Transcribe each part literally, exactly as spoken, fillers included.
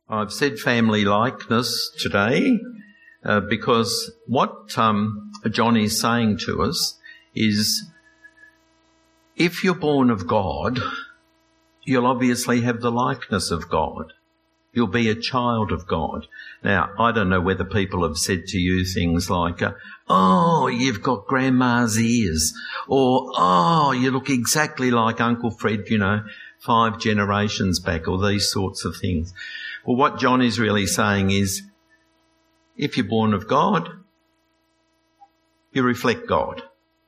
I've said family likeness today uh, because what um, John is saying to us is if you're born of God, you'll obviously have the likeness of God. You'll be a child of God. Now, I don't know whether people have said to you things like, uh, oh, you've got grandma's ears, or, oh, you look exactly like Uncle Fred, you know, five generations back, or these sorts of things. Well, what John is really saying is, if you're born of God, you reflect God.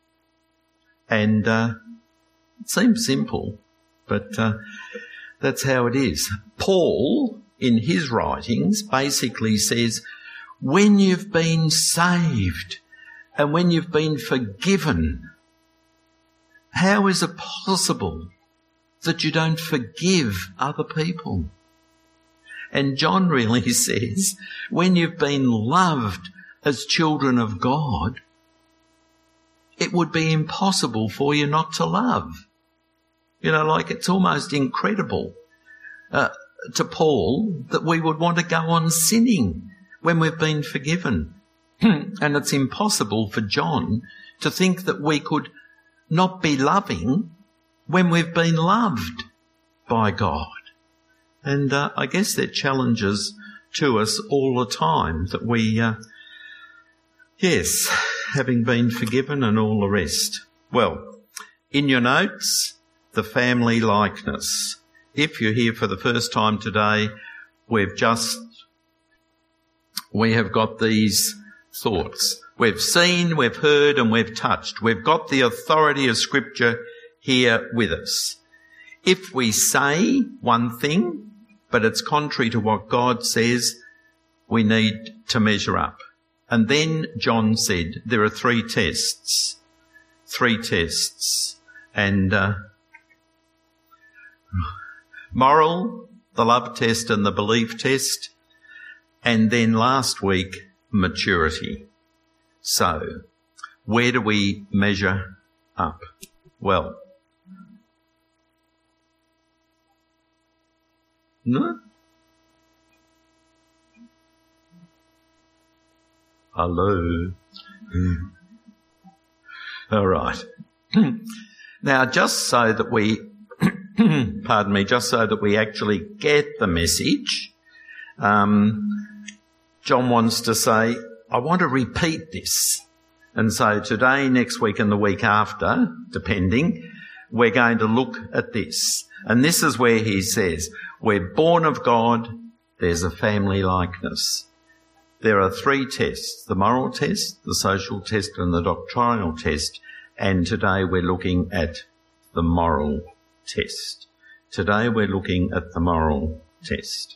And uh, it seems simple, but uh, that's how it is. Paul, in his writings, basically says, when you've been saved and when you've been forgiven, how is it possible that you don't forgive other people? And John really says, when you've been loved as children of God, it would be impossible for you not to love. You know, like it's almost incredible uh, to Paul that we would want to go on sinning when we've been forgiven. And it's impossible for John to think that we could not be loving when we've been loved by God. And uh, I guess they're challenges to us all the time that we, uh, yes, having been forgiven and all the rest. Well, in your notes, the family likeness. If you're here for the first time today, we've just, we have got these thoughts. We've seen, we've heard and we've touched. We've got the authority of Scripture here with us. If we say one thing, but it's contrary to what God says, we need to measure up. And then John said there are three tests. Three tests. And uh, moral, the love test and the belief test. And then last week, maturity. So, where do we measure up? Well, no? Hello. All right. Now, just so that we, pardon me, just so that we actually get the message, um, John wants to say, I want to repeat this. And so today, next week and the week after, depending, we're going to look at this. And this is where he says, we're born of God, there's a family likeness. There are three tests, the moral test, the social test and the doctrinal test. And today we're looking at the moral test. Today we're looking at the moral test.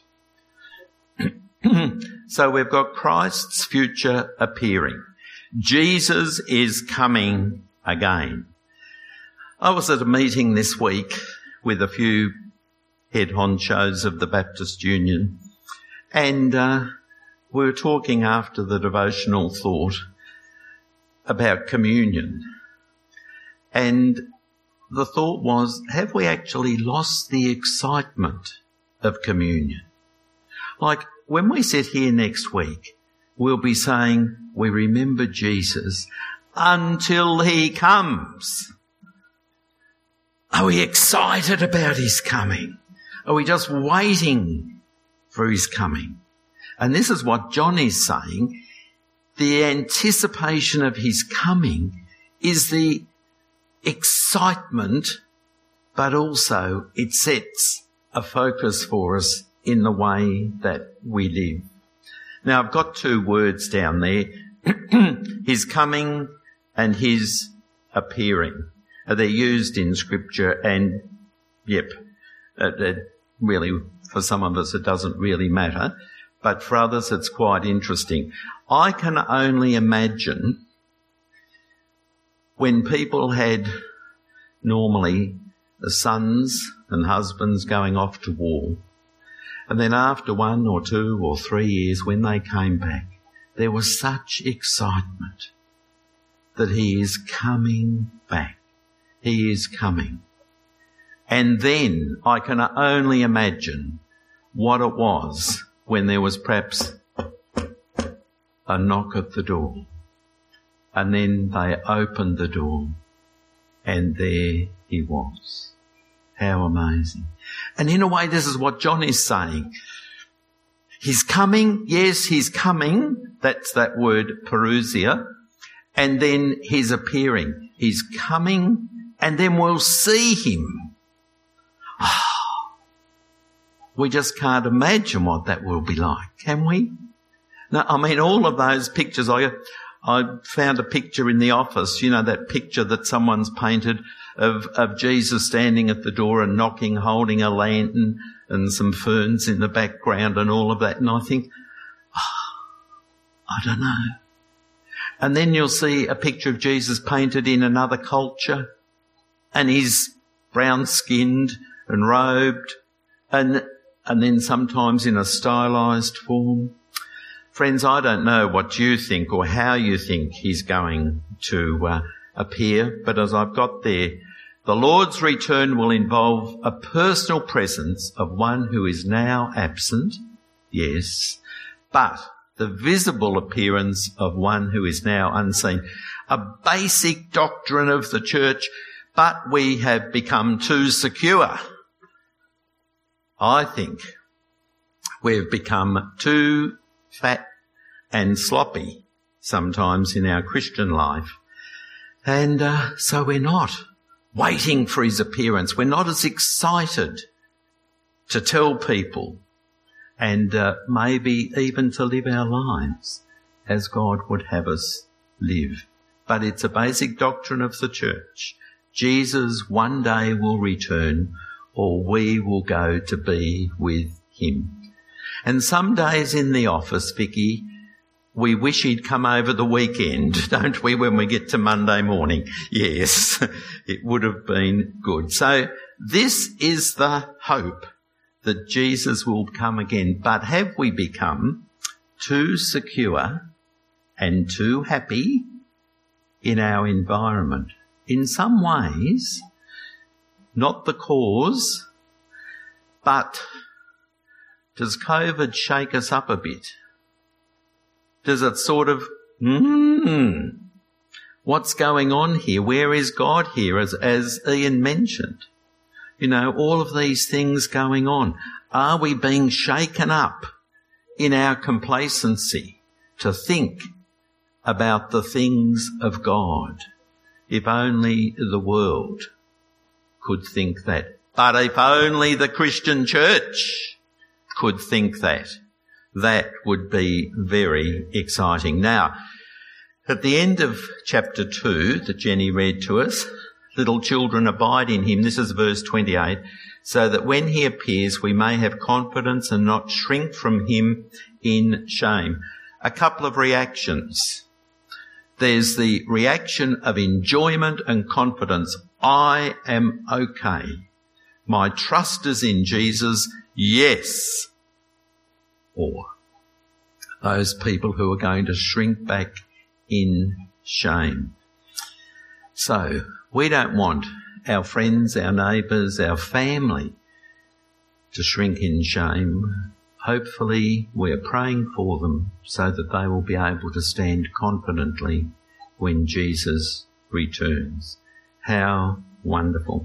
So we've got Christ's future appearing. Jesus is coming again. I was at a meeting this week with a few head honchos of the Baptist Union, and uh, we were talking after the devotional thought about communion. And the thought was, have we actually lost the excitement of communion? Like, when we sit here next week, we'll be saying, we remember Jesus until he comes. Are we excited about his coming? Are we just waiting for his coming? And this is what John is saying. The anticipation of his coming is the excitement, but also it sets a focus for us in the way that we live. Now, I've got two words down there, his coming and his appearing. They're used in Scripture and, yep, it, it really, for some of us, it doesn't really matter. But for others, it's quite interesting. I can only imagine when people had normally the sons and husbands going off to war, and then after one or two or three years, when they came back, there was such excitement that he is coming back. He is coming. And then I can only imagine what it was when there was perhaps a knock at the door. And then they opened the door and there he was. How amazing. And in a way, this is what John is saying. He's coming. Yes, he's coming. That's that word parousia. And then he's appearing. He's coming and then we'll see him. We just can't imagine what that will be like, can we? No, I mean, all of those pictures, I, I found a picture in the office, you know, that picture that someone's painted of, of Jesus standing at the door and knocking, holding a lantern and some ferns in the background and all of that. And I think, oh, I don't know. And then you'll see a picture of Jesus painted in another culture and he's brown-skinned and robed and, and then sometimes in a stylised form. Friends, I don't know what you think or how you think he's going to uh, appear, but as I've got there, the Lord's return will involve a personal presence of one who is now absent, yes, but the visible appearance of one who is now unseen. A basic doctrine of the church, but we have become too secure. I think we've become too fat and sloppy sometimes in our Christian life. And uh, so we're not waiting for his appearance. We're not as excited to tell people and uh, maybe even to live our lives as God would have us live. But it's a basic doctrine of the church. Jesus one day will return or we will go to be with him. And some days in the office, Vicky, we wish he'd come over the weekend, don't we, when we get to Monday morning? Yes, it would have been good. So this is the hope that Jesus will come again. But have we become too secure and too happy in our environment? In some ways, not the cause, but does COVID shake us up a bit? Does it sort of, hmm, what's going on here? Where is God here, as, as Ian mentioned? You know, all of these things going on. Are we being shaken up in our complacency to think about the things of God? If only the world could think that. But if only the Christian church could think that, that would be very exciting. Now, at the end of chapter two that Jenny read to us, little children abide in him, this is verse twenty-eight, so that when he appears we may have confidence and not shrink from him in shame. A couple of reactions. There's the reaction of enjoyment and confidence. I am okay. My trust is in Jesus. Yes. Or those people who are going to shrink back in shame. So we don't want our friends, our neighbours, our family to shrink in shame. Hopefully we're praying for them so that they will be able to stand confidently when Jesus returns. How wonderful.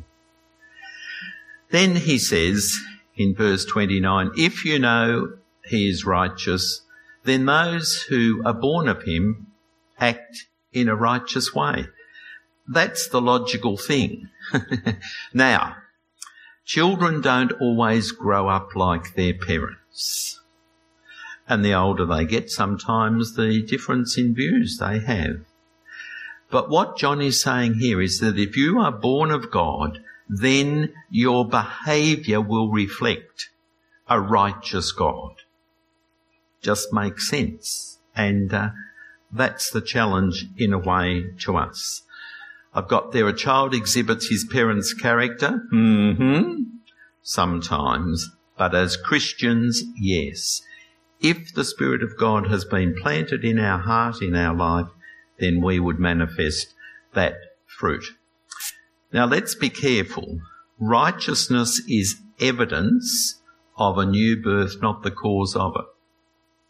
Then he says in verse twenty-nine, if you know he is righteous, then those who are born of him act in a righteous way. That's the logical thing. Now, children don't always grow up like their parents. And the older they get, sometimes the difference in views they have. But what John is saying here is that if you are born of God, then your behaviour will reflect a righteous God. Just makes sense. And uh, that's the challenge in a way to us. I've got there, a child exhibits his parents' character. Mm-hmm. Sometimes. But as Christians, yes. If the Spirit of God has been planted in our heart, in our life, then we would manifest that fruit. Now let's be careful. Righteousness is evidence of a new birth, not the cause of it.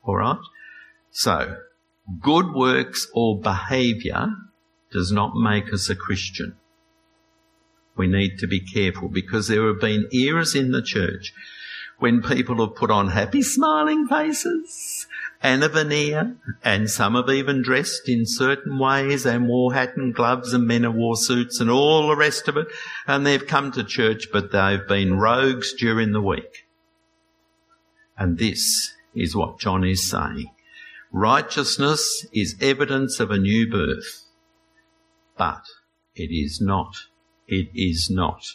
All right? So, good works or behaviour does not make us a Christian. We need to be careful, because there have been eras in the church when people have put on happy smiling faces and a veneer, and some have even dressed in certain ways and wore hat and gloves, and men have wore suits and all the rest of it, and they've come to church but they've been rogues during the week. And this is what John is saying. Righteousness is evidence of a new birth, but it is not, it is not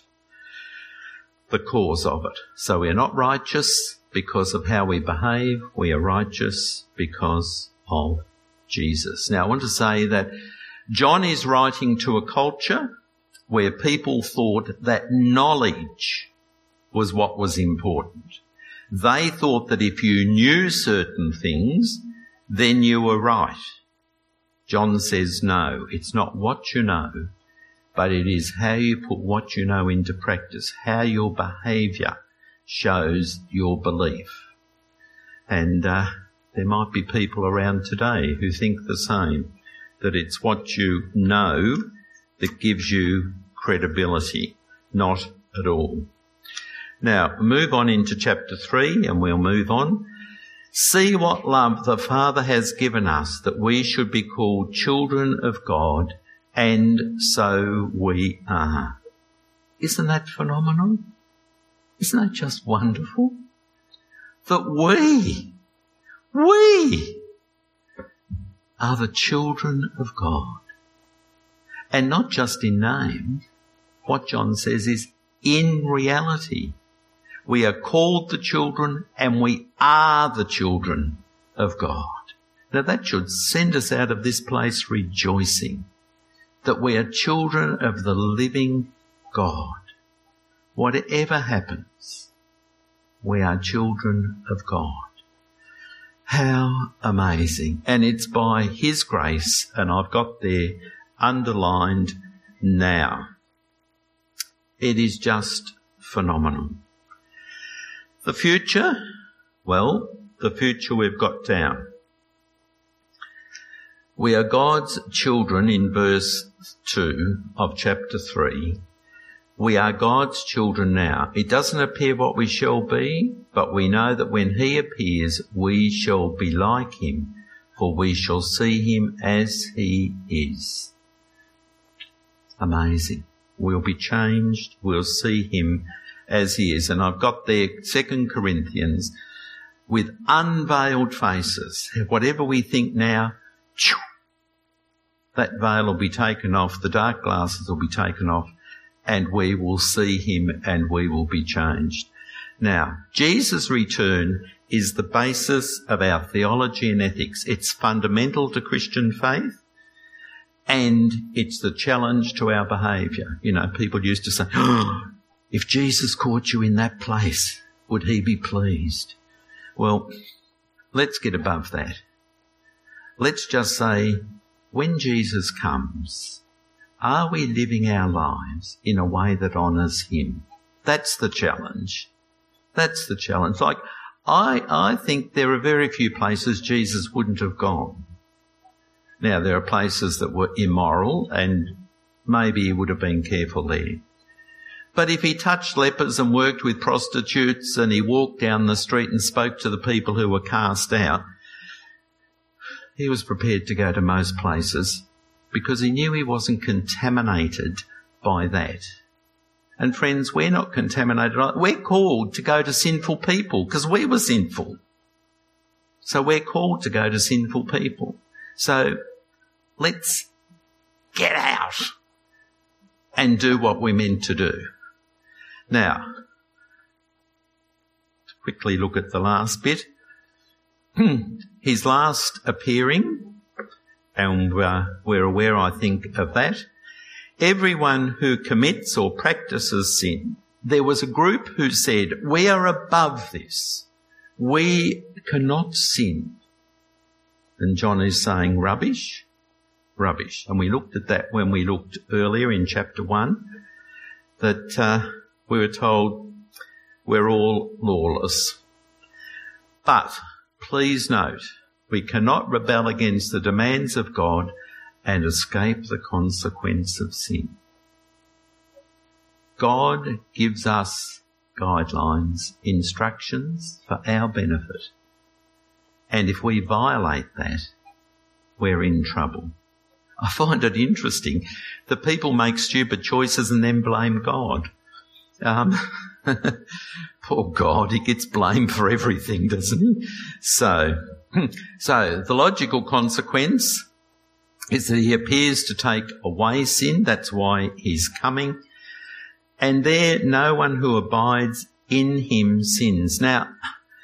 the cause of it. So we're not righteous because of how we behave. We are righteous because of Jesus. Now, I want to say that John is writing to a culture where people thought that knowledge was what was important. They thought that if you knew certain things, then you were right. John says, no, it's not what you know, but it is how you put what you know into practice, how your behaviour shows your belief. And uh, there might be people around today who think the same, that it's what you know that gives you credibility, not at all. Now, move on into chapter three, and we'll move on. See what love the Father has given us, that we should be called children of God, and so we are. Isn't that phenomenal? Isn't that just wonderful? That we, we are the children of God. And not just in name. What John says is in reality. We are called the children, and we are the children of God. Now that should send us out of this place rejoicing that we are children of the living God. Whatever happens, we are children of God. How amazing. And it's by His grace, and I've got there underlined now. It is just phenomenal. The future, well, the future we've got down. We are God's children in verse two of chapter three. We are God's children now. It doesn't appear what we shall be, but we know that when He appears, we shall be like Him, for we shall see Him as He is. Amazing. We'll be changed. We'll see Him as He is. And I've got there Second Corinthians, with unveiled faces. Whatever we think now, that veil will be taken off, the dark glasses will be taken off, and we will see Him and we will be changed. Now, Jesus' return is the basis of our theology and ethics. It's fundamental to Christian faith, and it's the challenge to our behaviour. You know, people used to say, oh, if Jesus caught you in that place, would He be pleased? Well, let's get above that. Let's just say, when Jesus comes, are we living our lives in a way that honours Him? That's the challenge. That's the challenge. Like, I, I think there are very few places Jesus wouldn't have gone. Now, there are places that were immoral, and maybe He would have been careful there. But if He touched lepers and worked with prostitutes, and He walked down the street and spoke to the people who were cast out, He was prepared to go to most places because He knew He wasn't contaminated by that. And friends, we're not contaminated. We're called to go to sinful people because we were sinful. So we're called to go to sinful people. So let's get out and do what we're meant to do. Now, to quickly look at the last bit. His last appearing, and uh, we're aware, I think, of that. Everyone who commits or practices sin, there was a group who said, we are above this. We cannot sin. And John is saying, rubbish, rubbish. And we looked at that when we looked earlier in chapter one, that uh, we were told we're all lawless. But please note, we cannot rebel against the demands of God and escape the consequence of sin. God gives us guidelines, instructions for our benefit. And if we violate that, we're in trouble. I find it interesting that people make stupid choices and then blame God. Um, poor God, he gets blamed for everything, doesn't he? So, so the logical consequence is that he appears to take away sin. That's why he's coming. And there no one who abides in him sins. Now,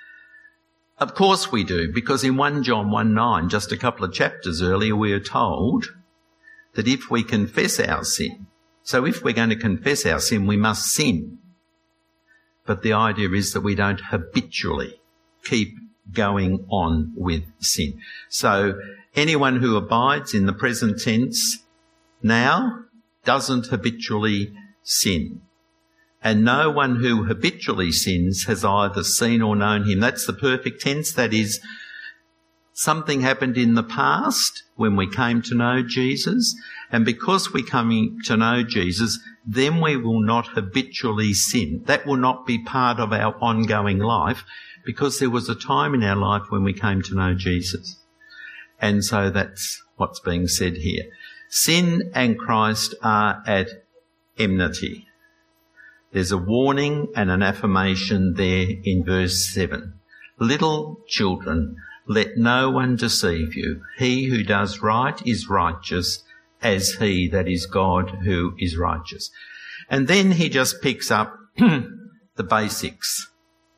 of course we do, because in First John one nine, just a couple of chapters earlier, we are told that if we confess our sin, so if we're going to confess our sin, we must sin. But the idea is that we don't habitually keep going on with sin. So anyone who abides in the present tense now doesn't habitually sin. And no one who habitually sins has either seen or known him. That's the perfect tense. That is, something happened in the past when we came to know Jesus. And because we come to know Jesus, then we will not habitually sin. That will not be part of our ongoing life, because there was a time in our life when we came to know Jesus. And so that's what's being said here. Sin and Christ are at enmity. There's a warning and an affirmation there in verse seven. Little children, let no one deceive you. He who does right is righteous, as he, that is God, who is righteous. And then he just picks up the basics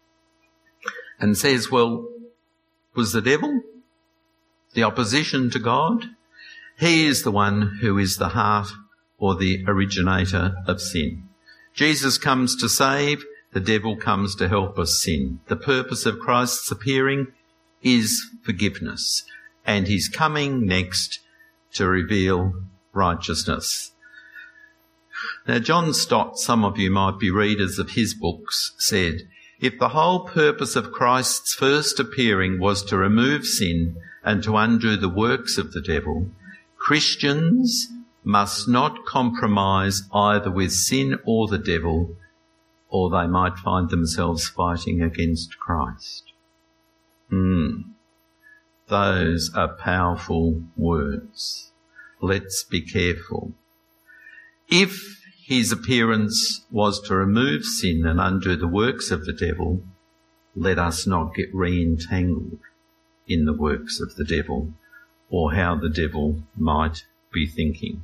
and says, well, was the devil the opposition to God? He is the one who is the heart or the originator of sin. Jesus comes to save, the devil comes to help us sin. The purpose of Christ's appearing is forgiveness, and he's coming next to reveal righteousness. Now, John Stott, some of you might be readers of his books, said, if the whole purpose of Christ's first appearing was to remove sin and to undo the works of the devil, Christians must not compromise either with sin or the devil, or they might find themselves fighting against Christ. Hmm. Those are powerful words. Let's be careful. If his appearance was to remove sin and undo the works of the devil, let us not get re-entangled in the works of the devil or how the devil might be thinking.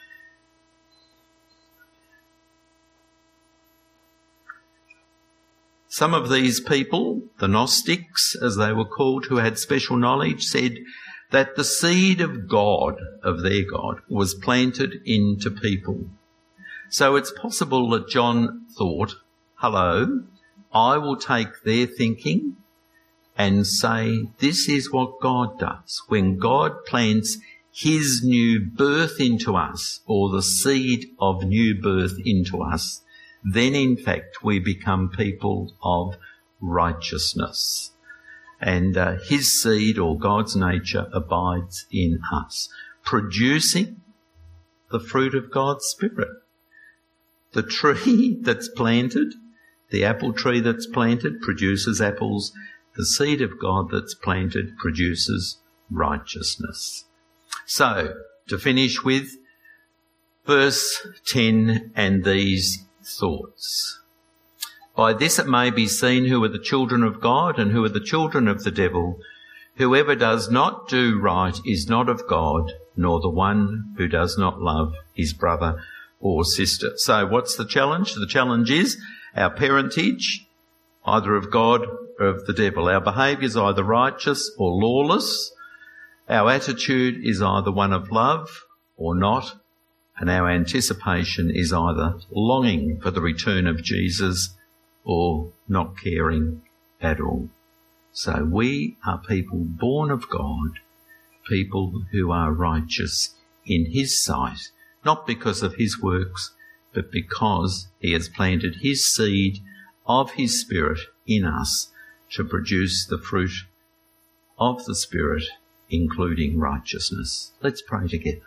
Some of these people, the Gnostics, as they were called, who had special knowledge, said that the seed of God, of their God, was planted into people. So it's possible that John thought, hello, I will take their thinking and say, this is what God does. When God plants his new birth into us, or the seed of new birth into us, then in fact we become people of righteousness. And uh, his seed, or God's nature, abides in us, producing the fruit of God's Spirit. The tree that's planted, the apple tree that's planted, produces apples. The seed of God that's planted produces righteousness. So, to finish with verse ten and these thoughts. By this it may be seen who are the children of God and who are the children of the devil. Whoever does not do right is not of God, nor the one who does not love his brother or sister. So what's the challenge? The challenge is our parentage, either of God or of the devil. Our behaviour is either righteous or lawless. Our attitude is either one of love or not. And our anticipation is either longing for the return of Jesus or not caring at all. So we are people born of God, people who are righteous in his sight, not because of his works, but because he has planted his seed of his Spirit in us to produce the fruit of the Spirit, including righteousness. Let's pray together.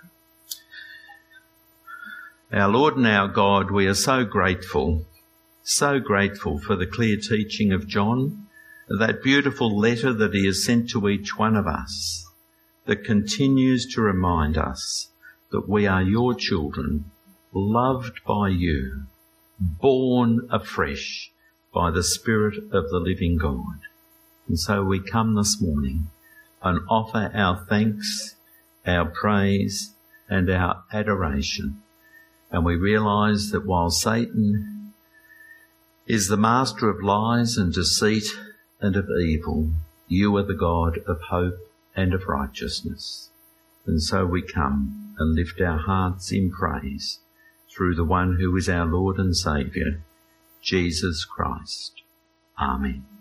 Our Lord and our God, we are so grateful, so grateful for the clear teaching of John, that beautiful letter that he has sent to each one of us, that continues to remind us that we are your children, loved by you, born afresh by the Spirit of the living God. And so we come this morning and offer our thanks, our praise, and our adoration. And we realise that while Satan is the master of lies and deceit and of evil, you are the God of hope and of righteousness. And so we come and lift our hearts in praise through the one who is our Lord and Saviour, Jesus Christ. Amen.